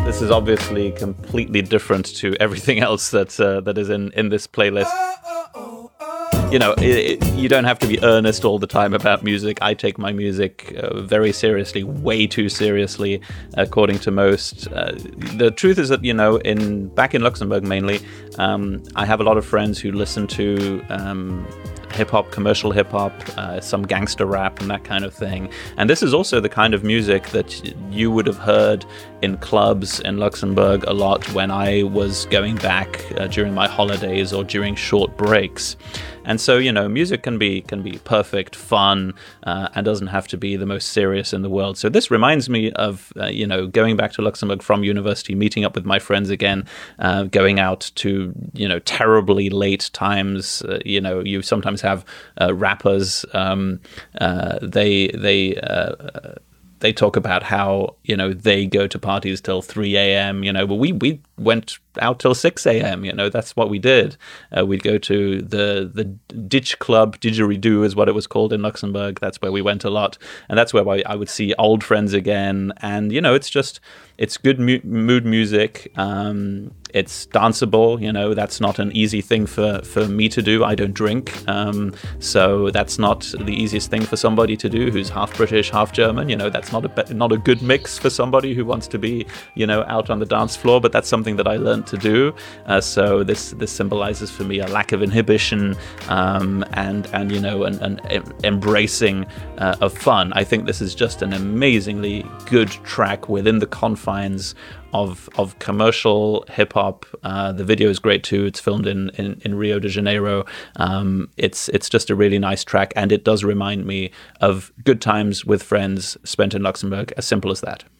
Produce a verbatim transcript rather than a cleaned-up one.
This is obviously completely different to everything else that uh, that is in, in this playlist. You know, it, it, you don't have to be earnest all the time about music. I take my music uh, very seriously, way too seriously, according to most. Uh, the truth is that, you know, in back in Luxembourg mainly, um, I have a lot of friends who listen to um, hip-hop, commercial hip-hop, uh, some gangster rap and that kind of thing. And this is also the kind of music that you would have heard in clubs in Luxembourg a lot when I was going back uh, during my holidays or during short breaks. And so, you know, music can be can be perfect, fun, uh, and doesn't have to be the most serious in the world. So this reminds me of, uh, you know, going back to Luxembourg from university, meeting up with my friends again, uh, going out to, you know, terribly late times. Uh, you know, you sometimes have uh, rappers. Um, uh, they they. Uh, They talk about how, you know, they go to parties till three a.m., you know, but we, we went out till six a.m., you know, that's what we did. Uh, we'd go to the the Ditch Club, Didgeridoo is what it was called in Luxembourg. That's where we went a lot. And that's where I, I would see old friends again. And, you know, it's just, it's good mu- mood music. Um, it's danceable, you know, that's not an easy thing for, for me to do. I don't drink. Um, so that's not the easiest thing for somebody to do who's half British, half German. You know, that's not a, not a good mix for somebody who wants to be, you know, out on the dance floor, but that's something that I learned to do. Uh, so this, this symbolizes for me a lack of inhibition, um, and, and, you know, an, an em- embracing uh, of fun. I think this is just an amazingly good track within the confines of of commercial hip hop. Uh, the video is great too. It's filmed in, in, in Rio de Janeiro. Um, it's it's just a really nice track, and it does remind me of good times with friends spent in Luxembourg. As simple as that.